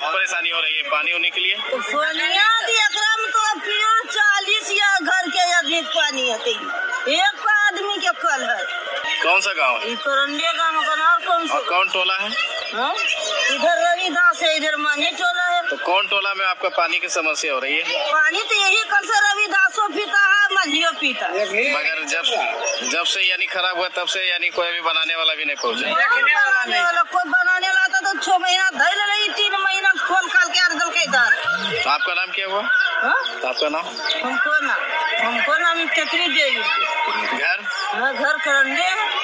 परेशानी हो रही है पानी होने के लिए? तो 40 या घर के अधिक पानी है, एक आदमी के कल है। कौन सा गाँव? करंडे गाँव में। कौन टोला है? इधर रविदास है, इधर मानी टोला है। तो कौन टोला में आपका पानी की समस्या हो रही है? पानी तो यही कल से रविदासो पीता है, मंझियो पीता। मगर जब से यानी खराब हुआ तब से यानी कोई भी बनाने वाला भी नहीं पहुँचा? कोई बनाने वाला था तो 6 महीना धैल रही, 3 महीना खोल खाल के अर्दल के इधर। तो आपका नाम क्या हुआ? आपका नाम? हमको नाम चतरी देवी। घर? घर करंडे।